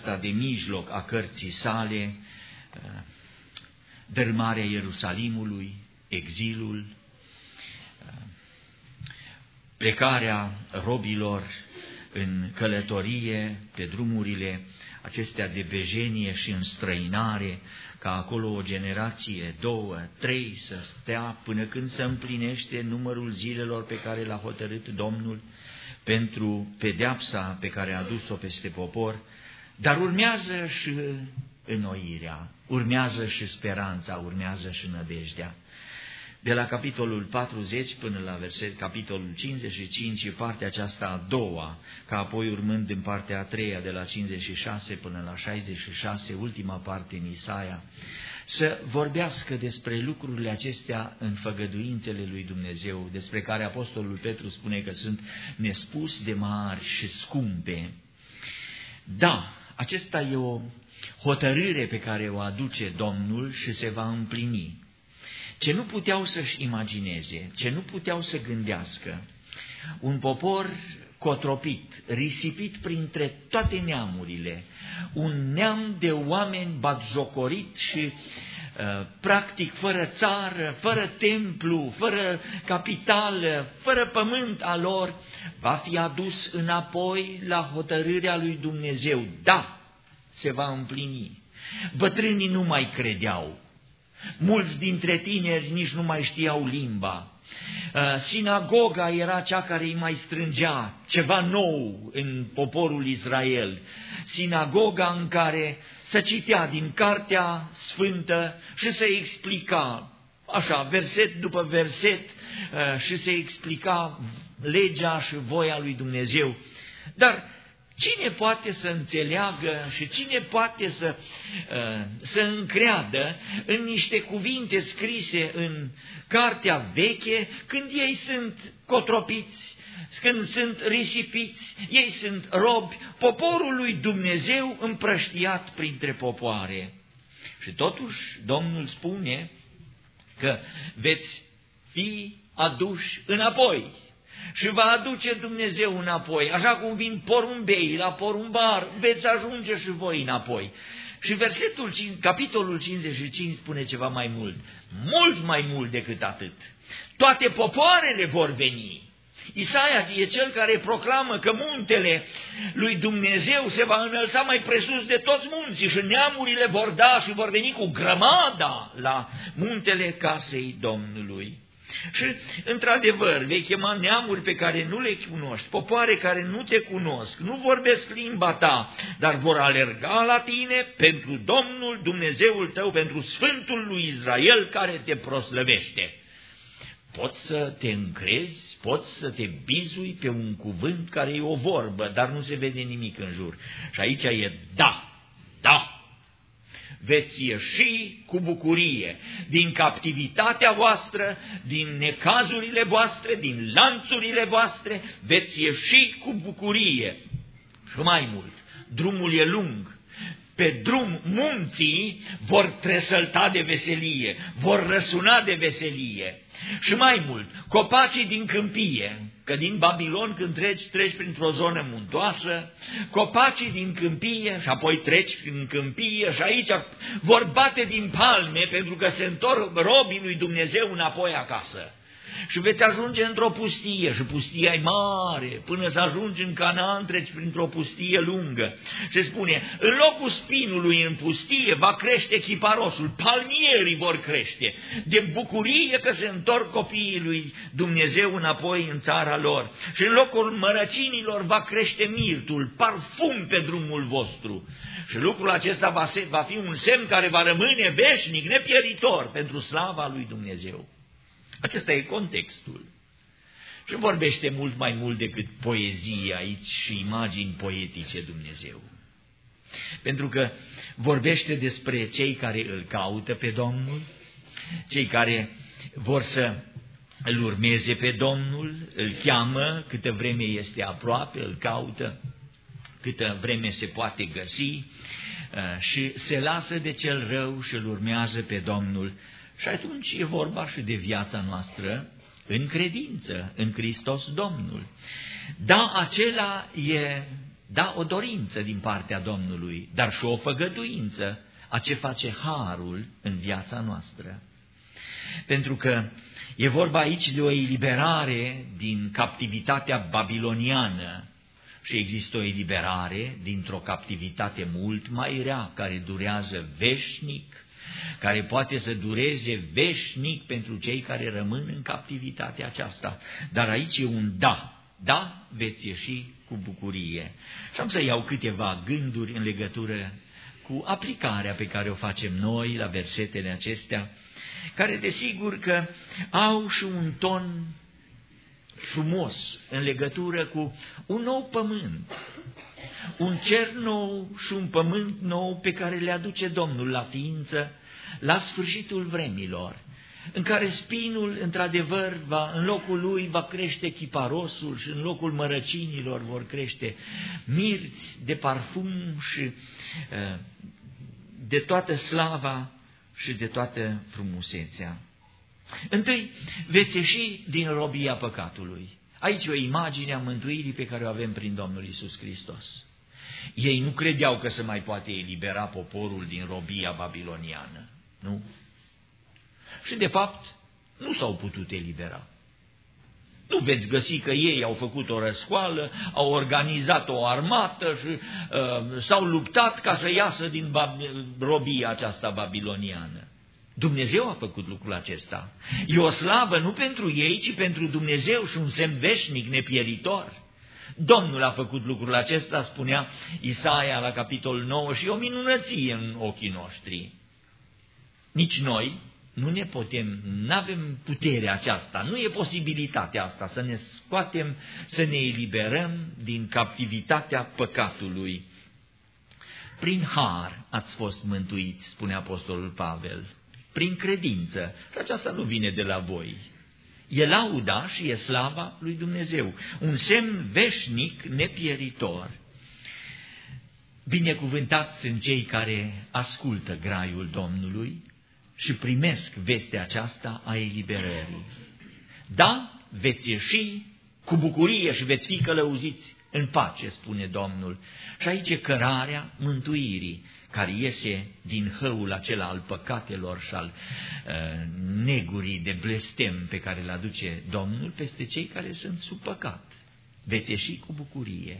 aceasta de mijloc a cărții sale, dărâmarea Ierusalimului, exilul, plecarea robilor în călătorie pe drumurile acestea de bejenie și înstrăinare, ca acolo o generație, 2, 3 să stea până când se împlinește numărul zilelor pe care l-a hotărât Domnul pentru pedeapsa pe care a adus-o peste popor, dar urmează și înnoirea, urmează și speranța, urmează și nădejdea. De la capitolul 40 până la capitolul 55, partea aceasta a doua, ca apoi urmând în partea a treia, de la 56 până la 66, ultima parte în Isaia, să vorbească despre lucrurile acestea în făgăduințele lui Dumnezeu, despre care apostolul Petru spune că sunt nespus de mari și scumpe. Da, acesta e o hotărâre pe care o aduce Domnul și se va împlini. Ce nu puteau să-și imagineze, ce nu puteau să gândească, un popor cotropit, risipit printre toate neamurile, un neam de oameni batjocorit și practic fără țară, fără templu, fără capitală, fără pământ al lor, va fi adus înapoi la hotărârea lui Dumnezeu. Da, se va împlini. Bătrânii nu mai credeau. Mulți dintre tineri nici nu mai știau limba. Sinagoga era cea care îi mai strângea, ceva nou în poporul Israel. Sinagoga în care se citea din Cartea Sfântă și se explica, așa, verset după verset, și se explica legea și voia lui Dumnezeu. Dar cine poate să înțeleagă și cine poate să încreadă în niște cuvinte scrise în Cartea Veche, când ei sunt cotropiți, când sunt risipiți, ei sunt robi, poporul lui Dumnezeu împrăștiat printre popoare. Și totuși Domnul spune că veți fi aduși înapoi. Și va aduce Dumnezeu înapoi, așa cum vin porumbeii la porumbar, veți ajunge și voi înapoi. Și capitolul 55 spune ceva mai mult, mult mai mult decât atât. Toate popoarele vor veni. Isaia e cel care proclamă că muntele lui Dumnezeu se va înălța mai presus de toți munții și neamurile vor da și vor veni cu grămada la muntele casei Domnului. Și, într-adevăr, vei chema neamuri pe care nu le cunoști, popoare care nu te cunosc, nu vorbesc limba ta, dar vor alerga la tine pentru Domnul Dumnezeul tău, pentru Sfântul lui Israel care te proslăvește. Poți să te încrezi, poți să te bizui pe un cuvânt care e o vorbă, dar nu se vede nimic în jur. Și aici e da, da. Veți ieși cu bucurie din captivitatea voastră, din necazurile voastre, din lanțurile voastre, veți ieși cu bucurie. Și mai mult, drumul e lung. Pe drum munții vor tresălta de veselie, vor răsuna de veselie. Și mai mult, copacii din câmpie, că din Babilon când treci printr-o zonă muntoasă, copacii din câmpie și apoi treci în câmpie și aici vor bate din palme pentru că se întorc robii lui Dumnezeu înapoi acasă. Și veți ajunge într-o pustie și pustia e mare, până să ajungi în Canaan treci printr-o pustie lungă. Și spune, în locul spinului în pustie va crește chiparosul, palmierii vor crește, de bucurie că se întorc copiii lui Dumnezeu înapoi în țara lor. Și în locul mărăcinilor va crește mirtul, parfum pe drumul vostru. Și lucrul acesta va fi un semn care va rămâne veșnic, nepieritor, pentru slava lui Dumnezeu. Acesta e contextul. Și vorbește mult mai mult decât poezie aici și imagini poetice Dumnezeu. Pentru că vorbește despre cei care îl caută pe Domnul, cei care vor să îl urmeze pe Domnul, îl cheamă câtă vreme este aproape, îl caută câtă vreme se poate găsi și se lasă de cel rău și îl urmează pe Domnul. Și atunci e vorba și de viața noastră în credință, în Hristos Domnul. Da, acela e da, o dorință din partea Domnului, dar și o făgăduință a ce face harul în viața noastră. Pentru că e vorba aici de o eliberare din captivitatea babiloniană și există o eliberare dintr-o captivitate mult mai rea, care durează veșnic, care poate să dureze veșnic pentru cei care rămân în captivitatea aceasta. Dar aici e un da, da, veți ieși cu bucurie. Și am să iau câteva gânduri în legătură cu aplicarea pe care o facem noi la versetele acestea, care desigur că au și un ton frumos în legătură cu un nou pământ, un cer nou și un pământ nou pe care le aduce Domnul la ființă la sfârșitul vremilor, în care spinul, într-adevăr, în locul lui va crește chiparosul și în locul mărăcinilor vor crește mirți de parfum și de toată slava și de toată frumusețea. Întâi, veți ieși din robia păcatului. Aici e o imagine a mântuirii pe care o avem prin Domnul Iisus Hristos. Ei nu credeau că se mai poate elibera poporul din robia babiloniană, nu? Și de fapt, nu s-au putut elibera. Nu veți găsi că ei au făcut o răscoală, au organizat o armată și s-au luptat ca să iasă din robia aceasta babiloniană. Dumnezeu a făcut lucrul acesta. E o slavă nu pentru ei, ci pentru Dumnezeu și un semn veșnic, nepieritor. Domnul a făcut lucrul acesta, spunea Isaia la capitolul 9, și o minunăție în ochii noștri. Nici noi nu avem puterea aceasta, nu e posibilitatea asta să ne scoatem, să ne eliberăm din captivitatea păcatului. Prin har ați fost mântuiți, spune Apostolul Pavel, prin credință. Și aceasta nu vine de la voi. E lauda și e slava lui Dumnezeu, un semn veșnic, nepieritor. Binecuvântați sunt cei care ascultă graiul Domnului și primesc vestea aceasta a eliberării. Da, veți ieși cu bucurie și veți fi călăuziți în pace, spune Domnul. Și aici e cărarea mântuirii, care iese din hăul acela al păcatelor și al negurii de blestem pe care îl aduce Domnul peste cei care sunt sub păcat. Veți ieși cu bucurie.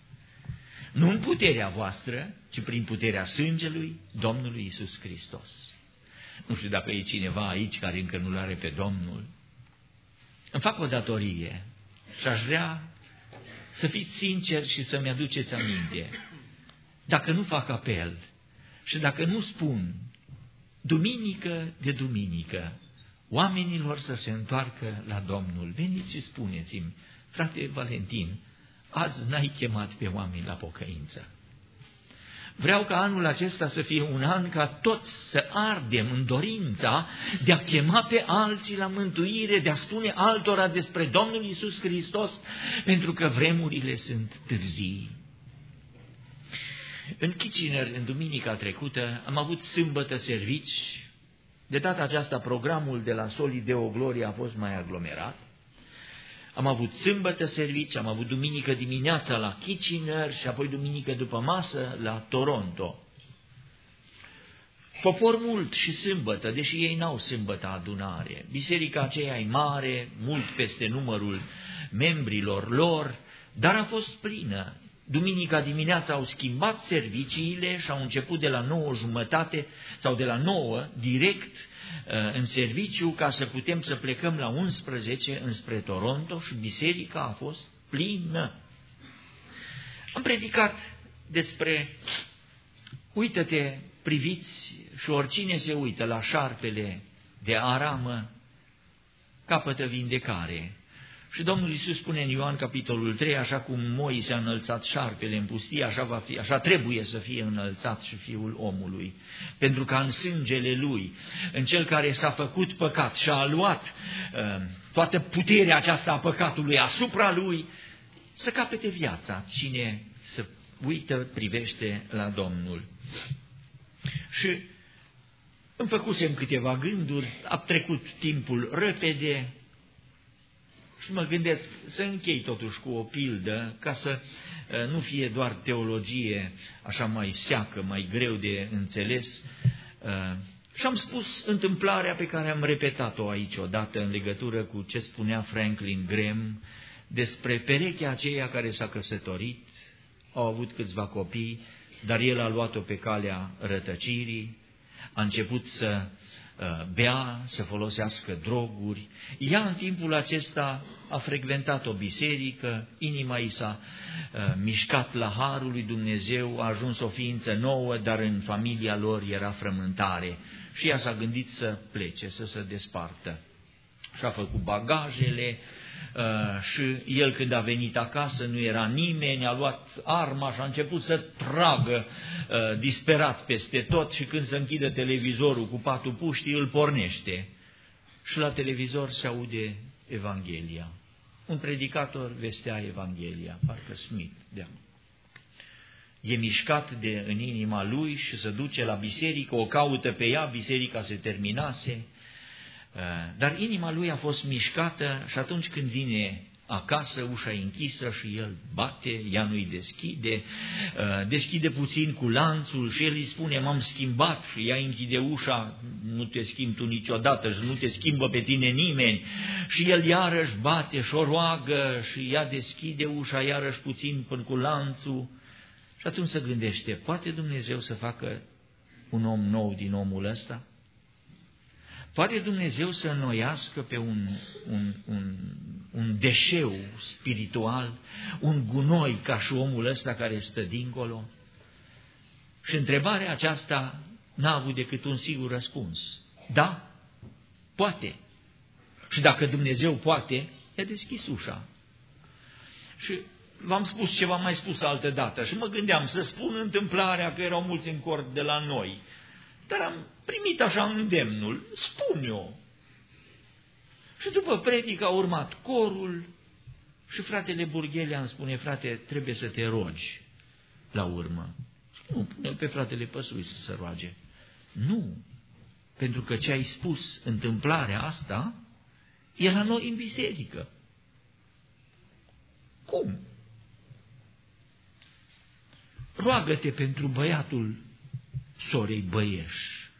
Nu în puterea voastră, ci prin puterea sângelui Domnului Iisus Hristos. Nu știu dacă e cineva aici care încă nu-L are pe Domnul. Îmi fac o datorie și aș vrea să fiți sinceri și să-mi aduceți aminte. Dacă nu fac apel și dacă nu spun duminică de duminică oamenilor să se întoarcă la Domnul, veniți și spuneți-mi, frate Valentin, azi n-ai chemat pe oameni la pocăință. Vreau ca anul acesta să fie un an ca toți să ardem în dorința de a chema pe alții la mântuire, de a spune altora despre Domnul Iisus Hristos, pentru că vremurile sunt târzii. În Kitchener, în duminica trecută, am avut sâmbătă servici. De data aceasta, programul de la Soli Deo Gloria a fost mai aglomerat. Am avut sâmbătă servici, am avut duminică dimineața la Kitchener și apoi duminică după masă la Toronto. Popor mult și sâmbătă, deși ei n-au sâmbătă adunare. Biserica aceea e mare, mult peste numărul membrilor lor, dar a fost plină. Duminica dimineața au schimbat serviciile și au început de la 9:30 sau de la 9 direct în serviciu ca să putem să plecăm la 11 înspre Toronto și biserica a fost plină. Am predicat despre, uită-te, priviți și oricine se uită la șarpele de aramă capătă vindecare. Și Domnul Iisus spune în Ioan capitolul 3, așa cum Moise a înălțat șarpele în pustie, așa trebuie să fie înălțat și Fiul omului. Pentru că în sângele Lui, în Cel care s-a făcut păcat și a luat toată puterea aceasta a păcatului asupra Lui, să capete viața cine se uită, privește la Domnul. Și îmi făcusem câteva gânduri, a trecut timpul repede, Și mă gândesc să închei totuși cu o pildă, ca să nu fie doar teologie așa mai seacă, mai greu de înțeles. Și am spus întâmplarea pe care am repetat-o aici odată în legătură cu ce spunea Franklin Graham despre perechea aceea care s-a căsătorit, au avut câțiva copii, dar el a luat-o pe calea rătăcirii, a început să bea, să folosească droguri. Ea în timpul acesta a frecventat o biserică, inima i s-a mișcat la harul lui Dumnezeu, a ajuns o ființă nouă, dar în familia lor era frământare și ea s-a gândit să plece, să se despartă. Și-a făcut bagajele și el când a venit acasă nu era nimeni, a luat arma și a început să tragă disperat peste tot și când se închide televizorul cu patul puștii îl pornește și la televizor se aude Evanghelia. Un predicator vestea Evanghelia, parcă Smith, e mișcat în inima lui și se duce la biserică, o caută pe ea, biserica se terminase, dar inima lui a fost mișcată și atunci când vine acasă, ușa e închisă și el bate, ea nu-i deschide, deschide puțin cu lanțul și el îi spune, m-am schimbat, și ea închide ușa, nu te schimbi tu niciodată și nu te schimbă pe tine nimeni, și el iarăși bate și o roagă și ea deschide ușa iarăși puțin până cu lanțul și atunci se gândește, poate Dumnezeu să facă un om nou din omul ăsta? Poate Dumnezeu să înnoiască pe un deșeu spiritual, un gunoi ca și omul ăsta care stă dincolo? Și întrebarea aceasta n-a avut decât un singur răspuns. Da, poate. Și dacă Dumnezeu poate, i-a deschis ușa. Și v-am spus ce v-am mai spus altă dată și mă gândeam să spun întâmplarea că erau mulți în cort de la noi. Dar am primit așa îndemnul, spun eu. Și după predică a urmat corul și fratele Burghelea îmi spune, frate, trebuie să te rogi la urmă. Nu, pune pe fratele Păsui să se roage. Nu, pentru că ce ai spus, întâmplarea asta, e la noi în biserică. Cum? Roagă-te pentru băiatul sorei Băieș.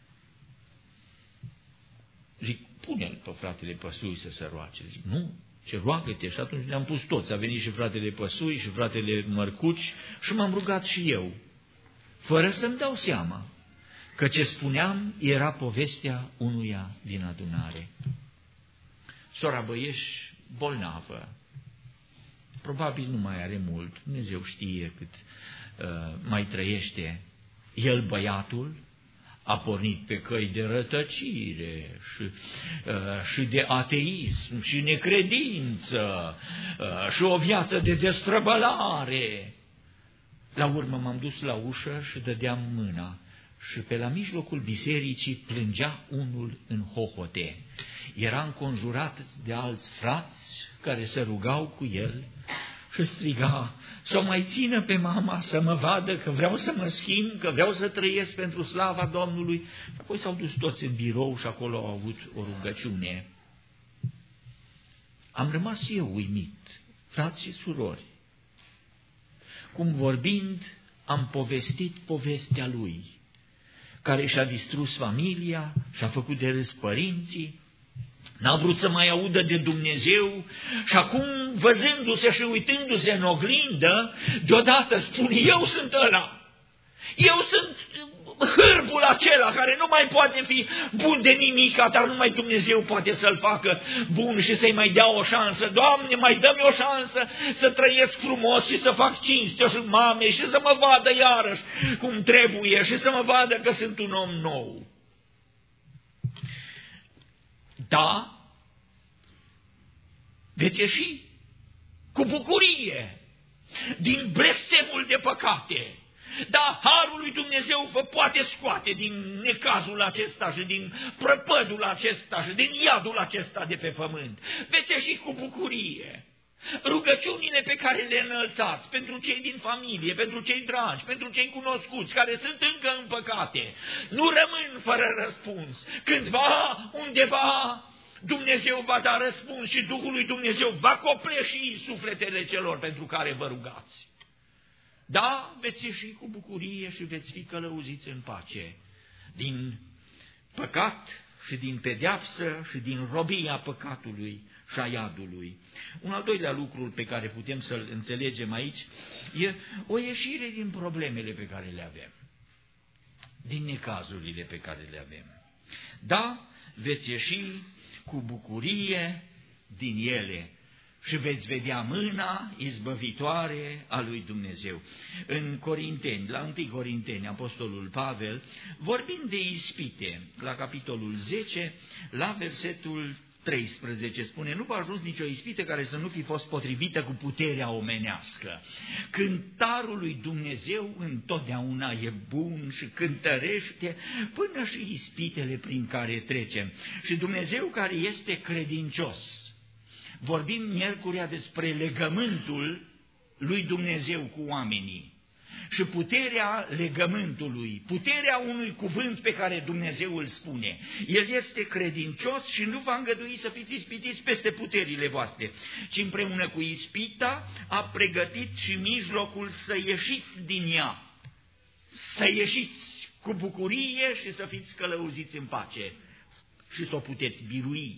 Zic, pune-l pe fratele Păsui să se roage. Zic, nu, ce roagă-te. Și atunci ne-am pus toți. A venit și fratele Păsui și fratele Mărcuci și m-am rugat și eu, fără să-mi dau seama că ce spuneam era povestea unuia din adunare. Sora Băieș, bolnavă, probabil nu mai are mult, Dumnezeu știe cât mai trăiește. El, băiatul, a pornit pe căi de rătăcire și de ateism și necredință și o viață de destrăbălare. La urmă m-am dus la ușă și dădeam mâna și pe la mijlocul bisericii plângea unul în hohote. Era înconjurat de alți frați care se rugau cu el și striga, să o mai țină pe mama, să mă vadă că vreau să mă schimb, că vreau să trăiesc pentru slava Domnului. Și apoi s-au dus toți în birou și acolo au avut o rugăciune. Am rămas eu uimit, frați și surori, cum vorbind am povestit povestea lui, care și-a distrus familia, și-a făcut de râs părinții, n-a vrut să mai audă de Dumnezeu și acum, văzându-se și uitându-se în oglindă, deodată spune, eu sunt ăla, eu sunt hârbul acela care nu mai poate fi bun de nimica, dar numai Dumnezeu poate să-l facă bun și să-i mai dea o șansă. Doamne, mai dă-mi o șansă să trăiesc frumos și să fac cinste și mame și să mă vadă iarăși cum trebuie și să mă vadă că sunt un om nou. Da, veți ieși cu bucurie din blestemul de păcate. Da, harul lui Dumnezeu vă poate scoate din necazul acesta și din prăpădul acesta și din iadul acesta de pe pământ. Veți ieși cu bucurie. Rugăciunile pe care le înălțați pentru cei din familie, pentru cei dragi, pentru cei cunoscuți care sunt încă în păcate, nu rămân fără răspuns. Cândva, undeva, Dumnezeu va da răspuns și Duhul lui Dumnezeu va copleși sufletele celor pentru care vă rugați. Da, veți ieși cu bucurie și veți fi călăuziți în pace din păcat și din pedeapsă și din robia păcatului și a iadului. Un al doilea lucru pe care putem să-l înțelegem aici e o ieșire din problemele pe care le avem, din necazurile pe care le avem. Da, veți ieși cu bucurie din ele și veți vedea mâna izbăvitoare a lui Dumnezeu. În Corinteni, la 1 Corinteni, Apostolul Pavel, vorbind de ispite, la capitolul 10, la versetul 13, spune: nu v-a ajuns nicio ispită care să nu fi fost potrivită cu puterea omenească. Cântarul lui Dumnezeu întotdeauna e bun și cântărește până și ispitele prin care trecem. Și Dumnezeu care este credincios. Vorbim miercurea despre legământul lui Dumnezeu cu oamenii și puterea legământului, puterea unui cuvânt pe care Dumnezeu îl spune. El este credincios și nu va îngădui să fiți ispitiți peste puterile voastre, ci împreună cu ispita a pregătit și mijlocul să ieșiți din ea, să ieșiți cu bucurie și să fiți călăuziți în pace și să o puteți birui.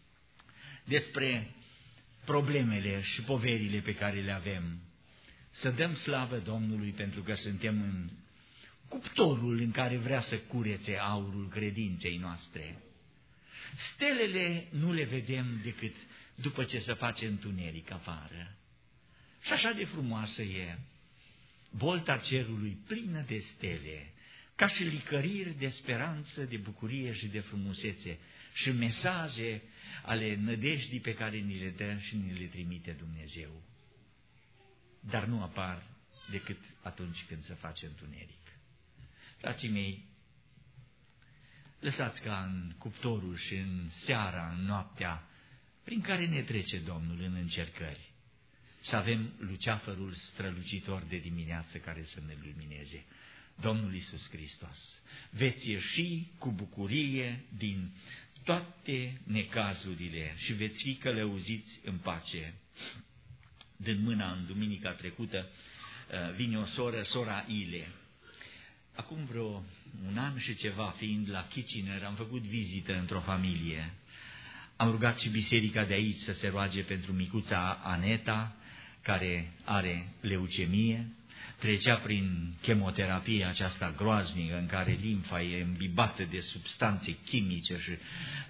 Despre problemele și poverile pe care le avem, să dăm slavă Domnului pentru că suntem în cuptorul în care vrea să curețe aurul credinței noastre. Stelele nu le vedem decât după ce se face întuneric afară. Și așa de frumoasă e bolta cerului plină de stele, ca și licăriri de speranță, de bucurie și de frumusețe și mesaje ale nădejdii pe care ni le dă și ni le trimite Dumnezeu. Dar nu apar decât atunci când se face întuneric. Frații mei, lăsați ca în cuptorul și în seara, în noaptea, prin care ne trece Domnul în încercări, să avem luceafărul strălucitor de dimineață care să ne lumineze. Domnul Iisus Hristos, veți ieși cu bucurie din toate necazurile și veți fi călăuziți în pace. Din mâna, în duminica trecută, vine o soră, sora Ile. Acum vreo un an și ceva, fiind la Kitchener, am făcut vizită într-o familie. Am rugat și biserica de aici să se roage pentru micuța Aneta, care are leucemie. Trecea prin chemoterapie aceasta groaznică în care limfa e îmbibată de substanțe chimice și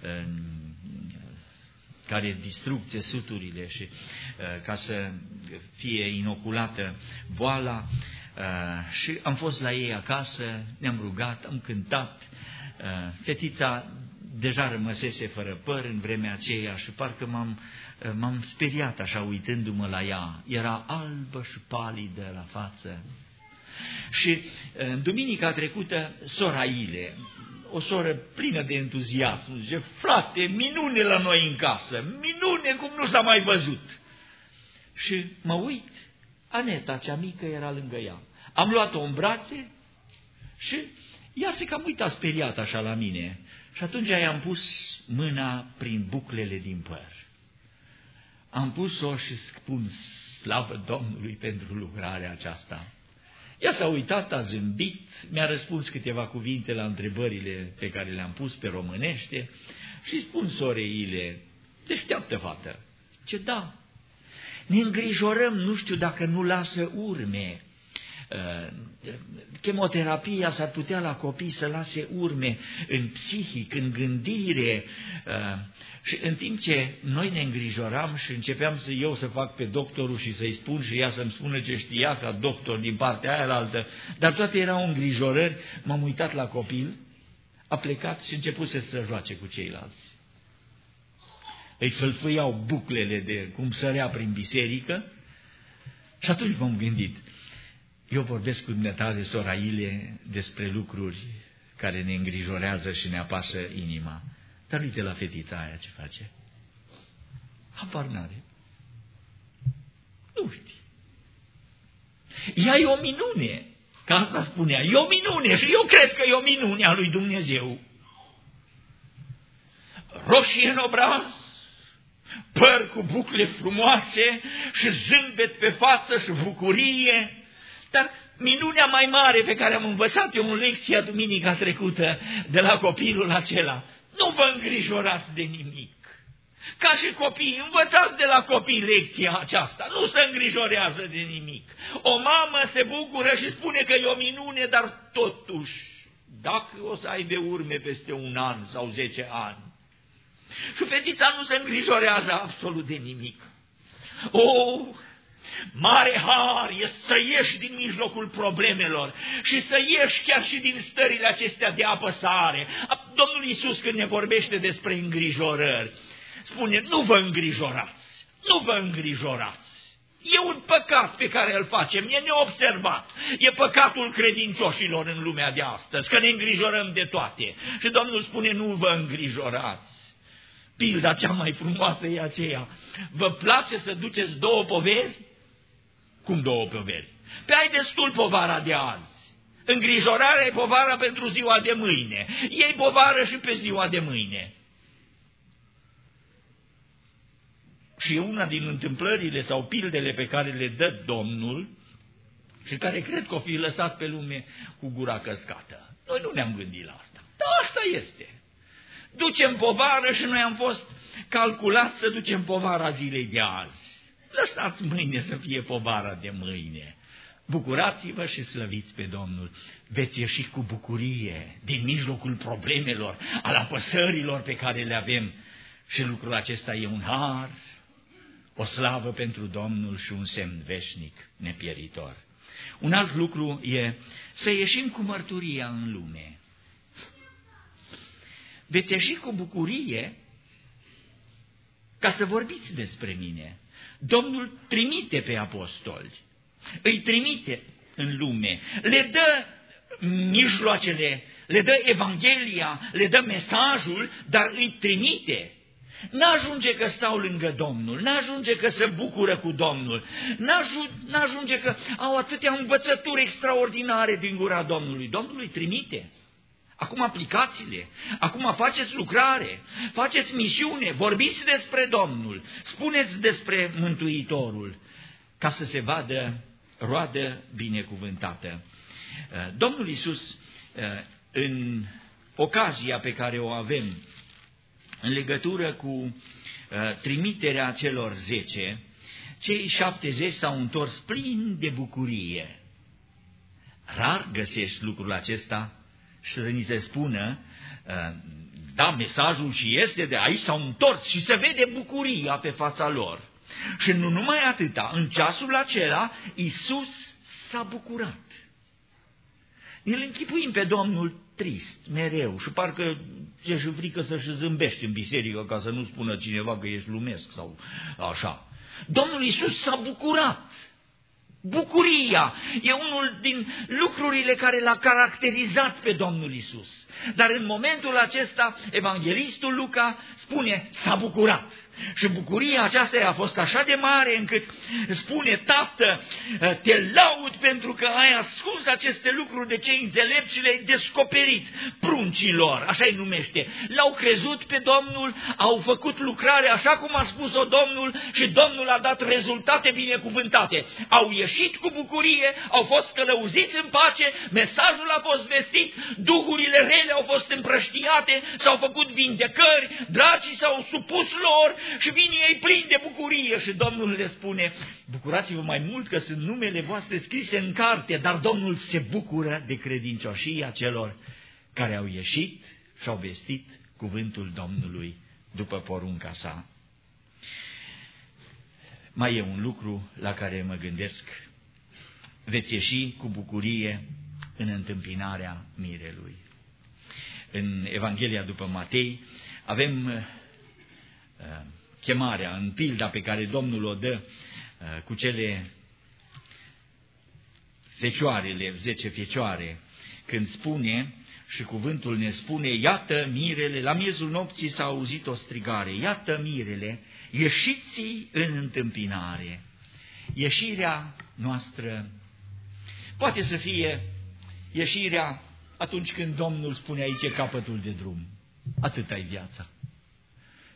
care distrug țesuturile și ca să fie inoculată boala. Și am fost la ei acasă, ne-am rugat, am cântat. Fetița deja rămăsese fără păr în vremea aceea și parcă m-am speriat așa uitându-mă la ea. Era albă și palidă la față. Și în duminica trecută, sora Ile, o soră plină de entuziasm, zice: frate, minune la noi în casă, minune cum nu s-a mai văzut. Și mă uit, Aneta, cea mică, era lângă ea. Am luat-o în brațe și ea se cam uita speriat așa la mine. Și atunci i-am pus mâna prin buclele din păr. Am pus-o și spun: slavă Domnului pentru lucrarea aceasta. Ea s-a uitat, a zâmbit, mi-a răspuns câteva cuvinte la întrebările pe care le-am pus pe românește și spun sorei Ile: deșteaptă fată. Ce da, ne îngrijorăm, nu știu dacă nu lasă urme. Chemoterapia s-ar putea la copii să lase urme în psihic, în gândire. Și în timp ce noi ne îngrijoram și începeam eu să fac pe doctorul și să-i spun și ea să-mi spună ce știa ca doctor din partea aia altă, dar toate erau îngrijorări, m-am uitat la copil, a plecat și începuse să se joace cu ceilalți. Îi fâlfâiau buclele de cum sărea prin biserică și atunci m-am gândit: eu vorbesc cu dumneavoastră, sora Ile, despre lucruri care ne îngrijorează și ne apasă inima. Dar uite la fetița aia ce face. Habar n-are. Nu știi. Ea e o minune. Că asta spunea. E o minune și eu cred că e o minune a lui Dumnezeu. roșie în obraz, păr cu bucle frumoase și zâmbet pe față și bucurie. Dar minunea mai mare pe care am învățat eu în lecția duminica trecută de la copilul acela: nu vă îngrijorați de nimic. Ca și copii, învățați de la copii lecția aceasta, nu se îngrijorează de nimic. O mamă se bucură și spune că e o minune, dar totuși, dacă o să aibă urme peste 1 an sau 10 ani. Și fetița nu se îngrijorează absolut de nimic. O, mare har e să ieși din mijlocul problemelor și să ieși chiar și din stările acestea de apăsare. Domnul Iisus, când ne vorbește despre îngrijorări, spune: nu vă îngrijorați, nu vă îngrijorați. E un păcat pe care îl facem, e neobservat. E păcatul credincioșilor în lumea de astăzi, că ne îngrijorăm de toate. Și Domnul spune: nu vă îngrijorați. Pilda cea mai frumoasă e aceea: vă place să duceți 2 poveri? Cum 2 poveri? Pe ai destul povara de azi. Îngrijorarea e povara pentru ziua de mâine. Ei povară și pe ziua de mâine. Și una din întâmplările sau pildele pe care le dă Domnul și care cred că o fi lăsat pe lume cu gura căscată. Noi nu ne-am gândit la asta. Dar asta este. Ducem povară și noi am fost calculați să ducem povara zilei de azi. Lăsați mâine să fie povara de mâine. Bucurați-vă și slăviți pe Domnul. Veți ieși cu bucurie din mijlocul problemelor, al apăsărilor pe care le avem. Și lucrul acesta e un har, o slavă pentru Domnul și un semn veșnic, nepieritor. Un alt lucru e să ieșim cu mărturia în lume. Veți ieși cu bucurie ca să vorbiți despre mine. Domnul trimite pe apostoli, îi trimite în lume, le dă mijloacele, le dă Evanghelia, le dă mesajul, dar îi trimite. N-ajunge că stau lângă Domnul, n-ajunge că se bucură cu Domnul, n-ajunge că au atâtea învățături extraordinare din gura Domnului. Domnul îi trimite. Acum aplicați-le, acum faceți lucrare, faceți misiune, vorbiți despre Domnul, spuneți despre Mântuitorul, ca să se vadă roadă binecuvântată. Domnul Iisus, în ocazia pe care o avem în legătură cu trimiterea celor 10, cei 70 s-au întors plini de bucurie. Rar găsești lucrul acesta și să ni se spună: da, mesajul și este de aici, s-au întors și se vede bucuria pe fața lor. Și nu numai atâta, în ceasul acela Iisus s-a bucurat. Ne-l închipuim pe Domnul trist, mereu, și parcă e și frică să-și zâmbești în biserică ca să nu spună cineva că ești lumesc sau așa. Domnul Iisus s-a bucurat. Bucuria e unul din lucrurile care l-a caracterizat pe Domnul Iisus. Dar în momentul acesta, evanghelistul Luca spune: s-a bucurat. Și bucuria aceasta a fost așa de mare încât spune: Tată, te laud pentru că ai ascuns aceste lucruri de cei înțelepți și le-ai descoperit pruncilor, așa îi numește. L-au crezut pe Domnul, au făcut lucrare așa cum a spus-o Domnul și Domnul a dat rezultate binecuvântate. Au ieșit cu bucurie, au fost călăuziți în pace, mesajul a fost vestit, duhurile rele au fost împrăștiate, s-au făcut vindecări, dragii s-au supus lor și vin ei plini de bucurie. Și Domnul le spune: bucurați-vă mai mult că sunt numele voastre scrise în carte. Dar Domnul se bucură de credincioșia celor care au ieșit și au vestit cuvântul Domnului după porunca sa. Mai e un lucru la care mă gândesc: veți ieși cu bucurie în întâmpinarea mirelui. În Evanghelia după Matei avem chemarea, în pilda pe care Domnul o dă cu cele fecioarele, 10 fecioare, când spune, și cuvântul ne spune: iată mirele, la miezul nopții s-a auzit o strigare, iată mirele, ieșiți în întâmpinare. Ieșirea noastră poate să fie ieșirea atunci când Domnul spune: aici e capătul de drum, atâta-i viața.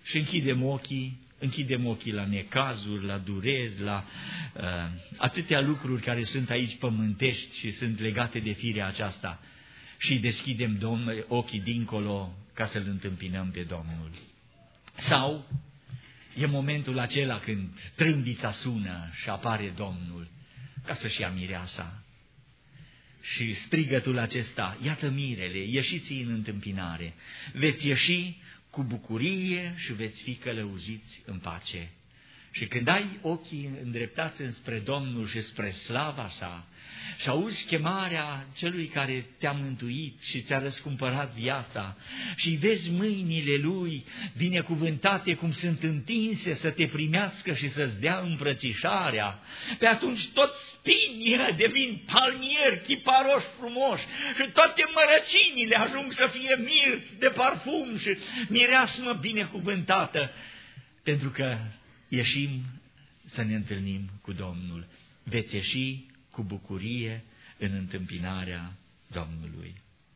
și închidem ochii la necazuri, la dureri, la atâtea lucruri care sunt aici pământești și sunt legate de firea aceasta și deschidem ochii dincolo ca să-L întâmpinăm pe Domnul. Sau e momentul acela când trâmbița sună și apare Domnul ca să-și ia mireasa. Și strigătul acesta, iată mirele, ieșiți în întâmpinare, veți ieși cu bucurie și veți fi călăuziți în pace. Și când ai ochii îndreptați înspre Domnul și spre slava sa și auzi chemarea celui care te-a mântuit și ți-a răscumpărat viața și vezi mâinile lui binecuvântate cum sunt întinse să te primească și să-ți dea îmbrățișarea, pe atunci toți spinii devin palmieri chiparoși frumoși și toate mărăcinile ajung să fie mirți de parfum și mireasmă binecuvântată, pentru că ieșim să ne întâlnim cu Domnul. Veți ieși cu bucurie în întâmpinarea Domnului.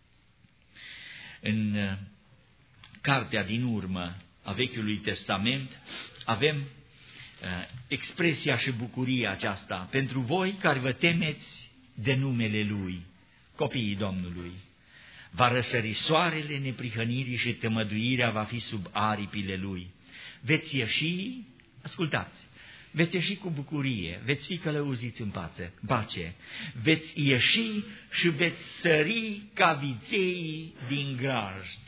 În cartea din urmă a Vechiului Testament avem expresia și bucuria aceasta. Pentru voi care vă temeți de numele Lui, copiii Domnului, va răsări soarele neprihănirii și tămăduirea va fi sub aripile Lui. Veți ieși, ascultați, veți ieși cu bucurie, veți fi călăuziți în pace, veți ieși și veți sări ca viței din grajd.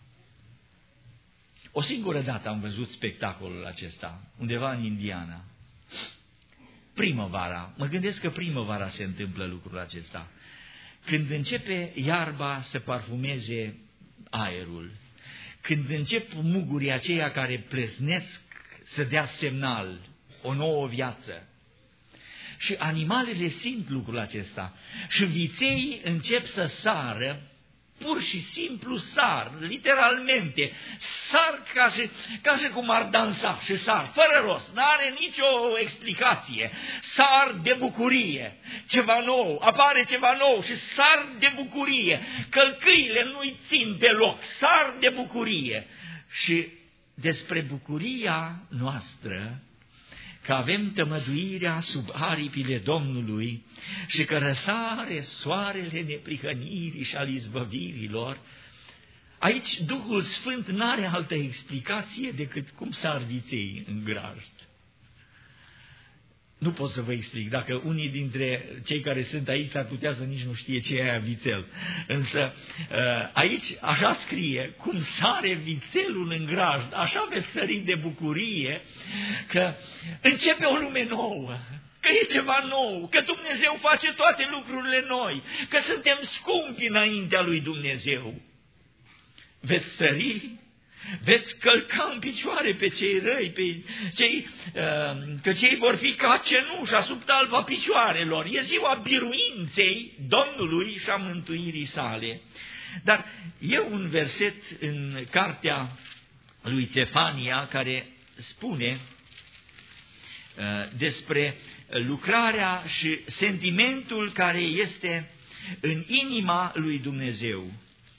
O singură dată am văzut spectacolul acesta, undeva în Indiana. Primăvara, mă gândesc că primăvara se întâmplă lucrul acesta. Când începe iarba să parfumeze aerul, când încep mugurii aceia care plesnesc să dea semnal, o nouă viață. Și animalele simt lucrul acesta. Și viței încep să sară, pur și simplu sar, literalmente, sar ca și cum ar dansa și sar, fără rost, n-are nicio explicație, sar de bucurie, ceva nou, apare ceva nou și sar de bucurie, călcâile nu-i țin pe loc, sar de bucurie. Și despre bucuria noastră, că avem tămăduirea sub aripile Domnului și că răsare soarele neprihănirii și al izbăvirilor, aici Duhul Sfânt n-are altă explicație decât cum sar viței în grajd. Nu pot să vă explic, dacă unii dintre cei care sunt aici s-ar putea să nici nu știe ce e aia vițel. Însă aici așa scrie, cum sare vițelul în grajd, așa veți sări de bucurie că începe o lume nouă, că e ceva nou, că Dumnezeu face toate lucrurile noi, că suntem scumpi înaintea lui Dumnezeu. Veți sări, veți călca în picioare pe cei răi, că cei vor fi ca cenușa sub talpa picioarelor. E ziua biruinței Domnului și a mântuirii sale. Dar e un verset în cartea lui Zefania care spune despre lucrarea și sentimentul care este în inima lui Dumnezeu.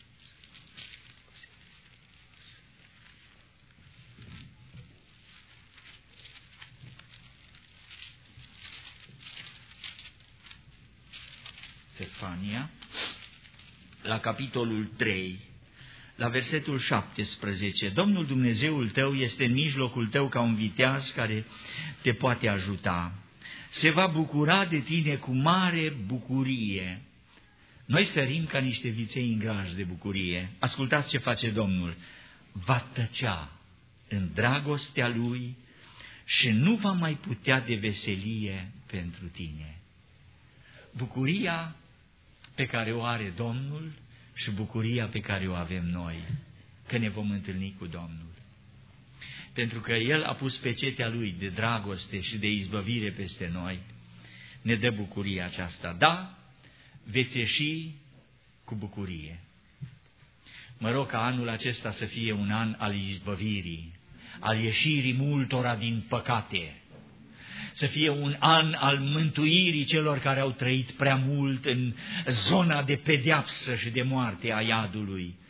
Zefania, la capitolul 3, la versetul 17, Domnul Dumnezeul tău este în mijlocul tău ca un viteaz care te poate ajuta. Se va bucura de tine cu mare bucurie. Noi sărim ca niște viței în grajd de bucurie. Ascultați ce face Domnul. Va tăcea în dragostea Lui și nu va mai putea de veselie pentru tine. Bucuria pe care o are Domnul și bucuria pe care o avem noi, că ne vom întâlni cu Domnul. Pentru că El a pus pecetea Lui de dragoste și de izbăvire peste noi, ne dă bucuria aceasta. Da, veți ieși cu bucurie. Mă rog ca anul acesta să fie un an al izbăvirii, al ieșirii multora din păcate, să fie un an al mântuirii celor care au trăit prea mult în zona de pedeapsă și de moarte a iadului.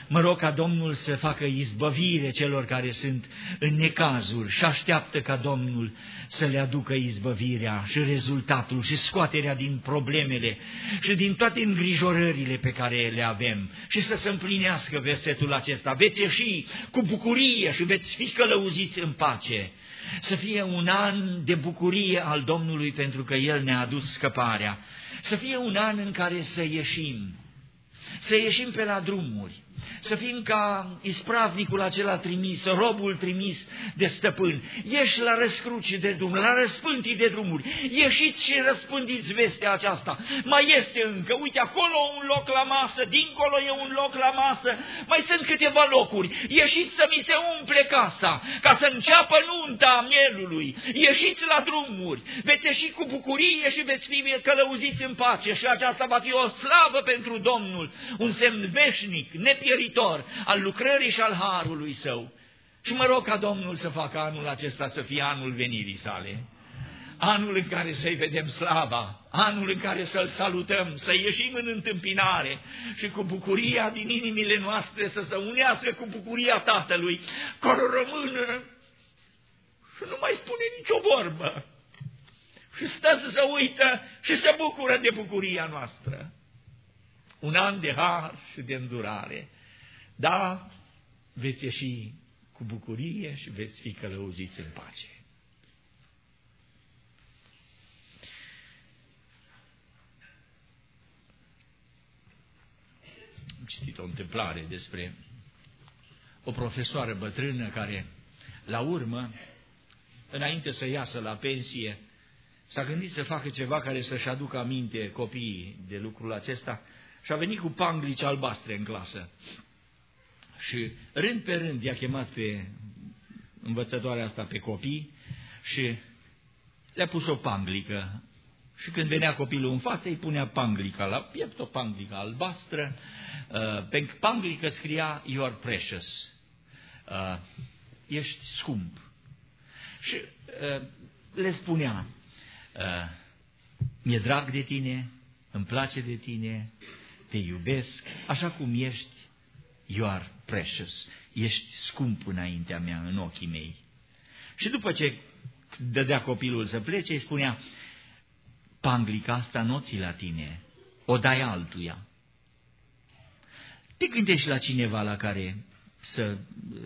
Mă rog ca Domnul să facă izbăvire celor care sunt în necazuri și așteaptă ca Domnul să le aducă izbăvirea și rezultatul și scoaterea din problemele și din toate îngrijorările pe care le avem și să se împlinească versetul acesta. Veți ieși cu bucurie și veți fi călăuziți în pace. Să fie un an de bucurie al Domnului pentru că El ne-a adus scăparea. Să fie un an în care să ieșim pe la drumuri, să fim ca ispravnicul acela trimis, robul trimis de stăpân. Ieși la răscruci de drumuri, la răspântii de drumuri, ieșiți și răspândiți vestea aceasta. Mai este încă, uite, acolo un loc la masă, dincolo e un loc la masă, mai sunt câteva locuri. Ieșiți să mi se umple casa, ca să înceapă nunta mielului. Ieșiți la drumuri, veți ieși cu bucurie și veți fi călăuziți în pace și aceasta va fi o slavă pentru Domnul, un semn veșnic, nepieritor al lucrării și al harului Său. Și mă rog ca Domnul să facă anul acesta să fie anul venirii Sale, anul în care să-i vedem slava, anul în care să-L salutăm, să ieșim în întâmpinare și cu bucuria din inimile noastre să se unească cu bucuria Tatălui, care rămână și nu mai spune nicio vorbă și stă să se uită și se bucură de bucuria noastră. Un an de har și de îndurare. Da, veți ieși cu bucurie și veți fi călăuziți în pace. Am citit o întâmplare despre o profesoară bătrână care, la urmă, înainte să iasă la pensie, s-a gândit să facă ceva care să-și aducă aminte copiii de lucrul acesta și a venit cu panglici albastre în clasă. Și rând pe rând i-a chemat pe învățătoarea asta pe copii și le-a pus o panglică. Și când venea copilul în față, îi punea panglica la piept, o panglică albastră. Pe panglică scria "You are precious", ești scump. Și le spunea, mi-e drag de tine, îmi place de tine, te iubesc, așa cum ești, you are precious, ești scump înaintea mea, în ochii mei. Și după ce dădea copilul să plece, îi spunea, panglica asta n-o ții la tine, o dai altuia. Te gândești la cineva la care să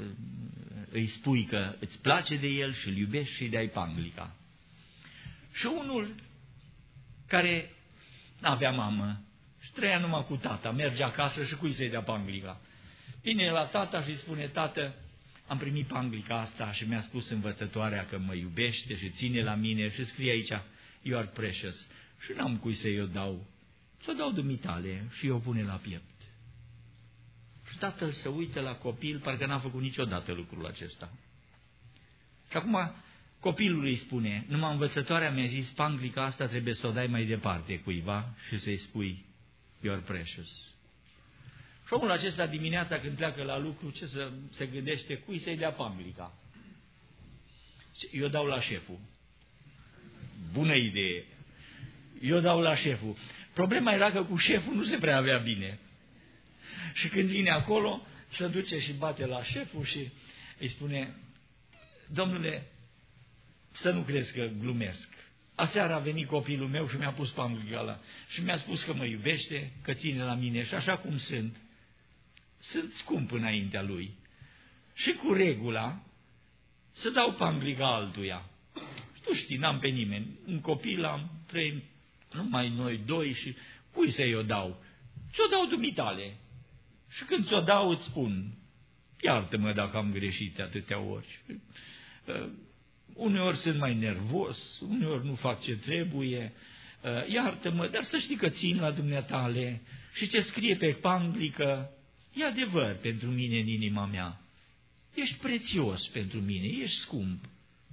îi spui că îți place de el și îl iubești și îi dai panglica. Și unul care n-avea mamă și trăia numai cu tata, merge acasă și cui să-i dea panglica? Vine la tata și îi spune, tată, am primit panglica asta și mi-a spus învățătoarea că mă iubește și ține la mine și scrie aici, you are precious. Și n-am cui să-i o dau, să o dau dumitale și eu o pune la piept. Și tatăl se uită la copil, parcă n-a făcut niciodată lucrul acesta. Și acum copilul îi spune, numai învățătoarea mi-a zis, panglica asta trebuie să o dai mai departe cuiva și să-i spui, you are precious. Și omul acesta dimineața când pleacă la lucru, ce se gândește, cui să-i dea panglica? Eu dau la șeful. Bună idee. Eu dau la șeful. Problema era că cu șeful nu se prea avea bine. Și când vine acolo, se duce și bate la șeful și îi spune, domnule, să nu crezi că glumesc. Aseară a venit copilul meu și mi-a pus panglica ăla și mi-a spus că mă iubește, că ține la mine și așa cum sunt scump înaintea lui. Și cu regula să dau panglica altuia. Tu știi, n-am pe nimeni. Un copil am, trei, numai noi doi și cui să-i o dau? Ți-o dau dumitale. Și când ți-o dau îți spun, iartă-mă dacă am greșit atâtea ori. Uneori sunt mai nervos, uneori nu fac ce trebuie, iartă-mă, dar să știi că țin la dumneatale și ce scrie pe panglică e adevăr pentru mine în inima mea. Ești prețios pentru mine, ești scump.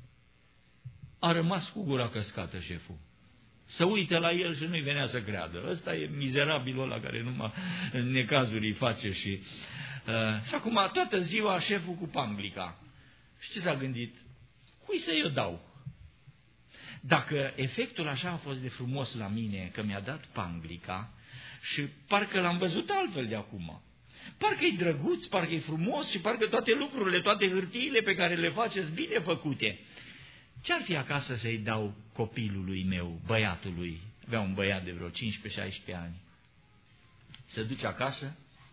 A rămas cu gura căscată șeful. Să uită la el și nu-i venea să creadă. Ăsta e mizerabilul ăla care numai în necazuri îi face și acum toată ziua șeful cu panglica. Și ce s-a gândit? Cui să-i o dau? Dacă efectul așa a fost de frumos la mine, că mi-a dat panglica și parcă l-am văzut altfel de acum. Parcă-i drăguț, parcă-i frumos și parcă toate lucrurile, toate hârtiile pe care le faceți bine făcute. Ce-ar fi acasă să-i dau copilului meu, băiatului, avea un băiat de vreo 15-16 ani, se duce acasă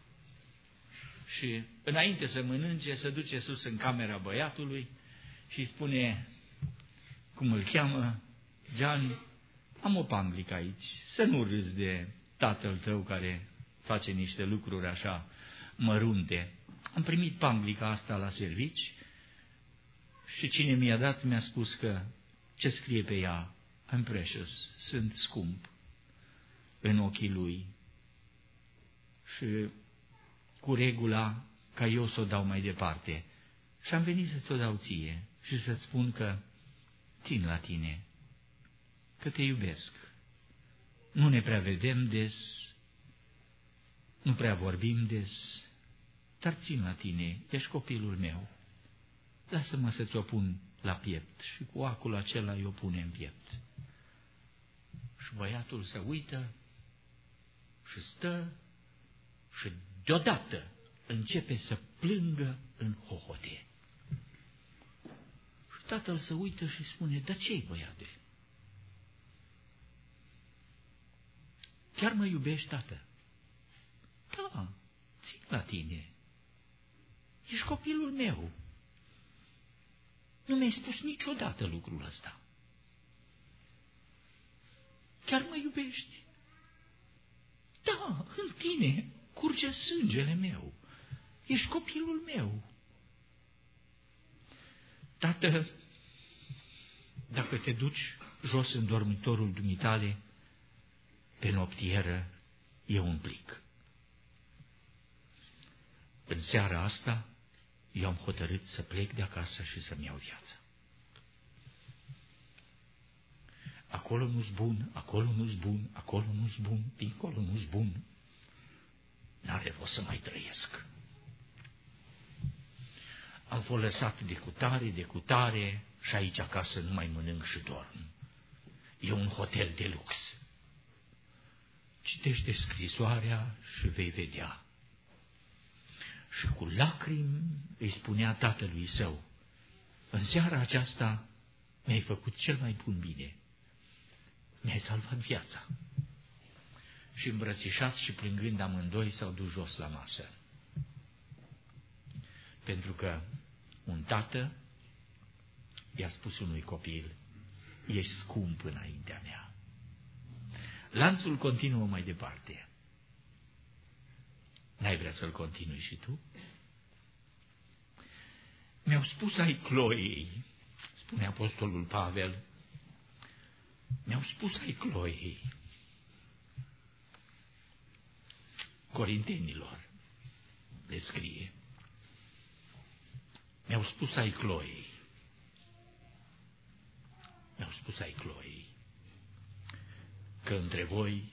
și înainte să mănânce, se duce sus în camera băiatului și îi spune, cum îl cheamă, Gian, am o panglică aici, să nu râzi de tatăl tău care face niște lucruri așa mărunte. Am primit panglica asta la servici și cine mi-a dat mi-a spus că ce scrie pe ea, I'm precious, sunt scump în ochii lui și cu regula ca eu să o dau mai departe. Și am venit să ți-o dau ție și să-ți spun că țin la tine, că te iubesc. Nu ne prea vedem des, nu prea vorbim des, dar țin la tine, ești copilul meu. Lasă-mă să ți-o pun la piept și cu acul acela îi o pune în piept. Și băiatul se uită și stă și deodată începe să plângă în hohote. Și tatăl se uită și spune, dar ce-i, băiate? Chiar mă iubești, tată? Da, țin la tine. Ești copilul meu. Nu mi-ai spus niciodată lucrul ăsta. Chiar mă iubești? Da, în tine curge sângele meu. Ești copilul meu. Tată, dacă te duci jos în dormitorul dumitale, pe noptieră e un plic. În seara asta, eu am hotărât să plec de acasă și să-mi iau viața. Acolo nu-s bun, acolo nu-s bun, acolo nu-s bun, dincolo nu-s bun. N-are rost să mai trăiesc. Am fost lăsat de cutare și aici acasă nu mai mănânc și dorm. E un hotel de lux. Citește scrisoarea și vei vedea. Și cu lacrimi îi spunea tatălui său, în seara aceasta mi-ai făcut cel mai bun bine. Mi-ai salvat viața. Și îmbrățișați și plângând amândoi s-au dus jos la masă. Pentru că un tată i-a spus unui copil, ești scump înaintea mea. Lanțul continuă mai departe. N-ai vrea să-l continui și tu? Mi-au spus ai Chloei, spune apostolul Pavel, mi-au spus ai Chloei, Corintenilor, le scrie, mi-au spus ai Chloei, mi-au spus ai Chloei, că între voi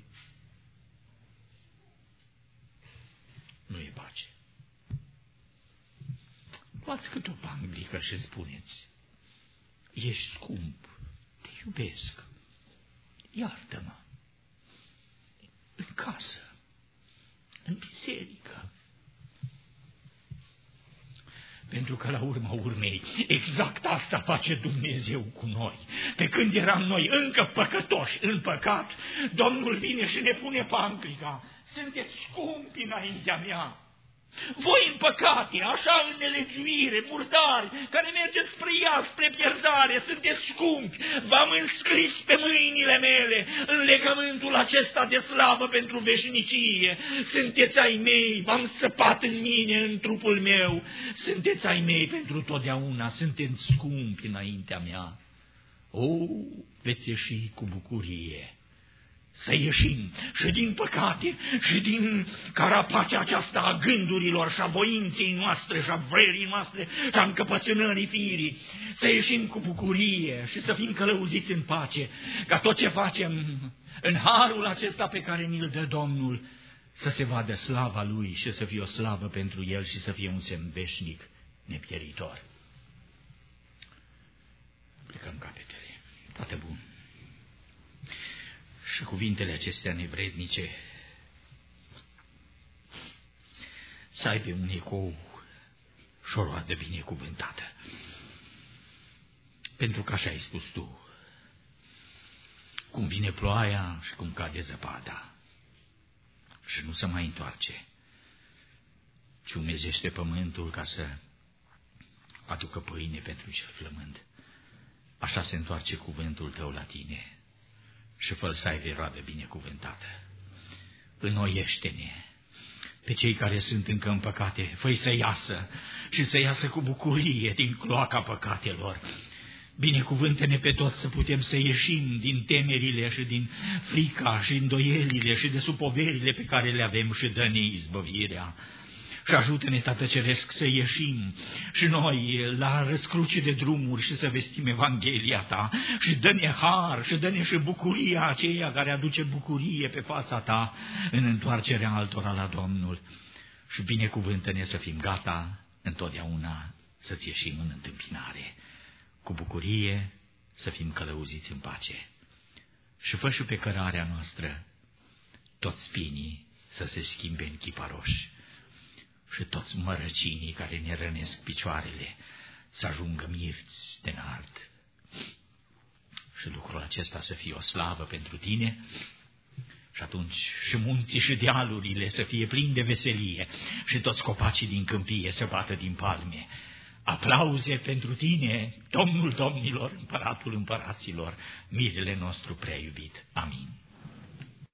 nu e pace. Luați cât o panglică și spuneți, ești scump, te iubesc, iartă-mă, în casă, în biserică. Pentru că la urma urmei, exact asta face Dumnezeu cu noi. Pe când eram noi încă păcătoși în păcat, Domnul vine și ne pune panglica. Sunteți scumpi înaintea mea. Voi în păcate, așa în nelegiuire, murdari, care mergeți spre iad, spre pierzare, sunteți scumpi, v-am înscris pe mâinile mele în legământul acesta de slavă pentru veșnicie. Sunteți ai mei, v-am săpat în mine, în trupul meu, sunteți ai mei pentru totdeauna, sunteți scumpi înaintea mea. O, veți ieși cu bucurie. Să ieșim și din păcate și din carapacea aceasta a gândurilor și a voinței noastre și a vrerii noastre și a încăpățânării firii. Să ieșim cu bucurie și să fim călăuziți în pace, ca tot ce facem în harul acesta pe care ni-l dă Domnul, să se vadă slava Lui și să fie o slavă pentru El și să fie un semn veșnic nepieritor. Plecăm capetele. Tată bun. Și cuvintele acestea nevrednice să aibă un ecou și o roadă binecuvântată. Pentru că așa ai spus tu, cum vine ploaia și cum cade zăpada și nu se mai întoarce, ci umezește pământul ca să aducă pâine pentru cel flămând. Așa se întoarce cuvântul tău la tine și fă-l să aibă roadă binecuvântată. Înnoiește-ne pe cei care sunt încă în păcate, fă-i să iasă și să iasă cu bucurie din cloaca păcatelor. Binecuvântă-ne pe toți să putem să ieșim din temerile și din frica și îndoielile și de supoverile pe care le avem și dă-ne izbăvirea. Și ajută-ne, Tată Ceresc, să ieșim și noi la răscruce de drumuri și să vestim Evanghelia Ta și dă-ne har și dă-ne și bucuria aceea care aduce bucurie pe fața Ta în întoarcerea altora la Domnul. Și binecuvântă-ne să fim gata întotdeauna să-ți ieșim în întâmpinare, cu bucurie să fim călăuziți în pace. Și fă și pe cărarea noastră toți spinii să se schimbe în chiparoși și toți mărăcinii care ne rănesc picioarele să ajungă mirți de nard. Și lucrul acesta să fie o slavă pentru tine și atunci și munții și dealurile să fie plini de veselie și toți copacii din câmpie să bată din palme. Aplauze pentru tine, Domnul domnilor, Împăratul împăraților, mirele nostru prea iubit. Amin.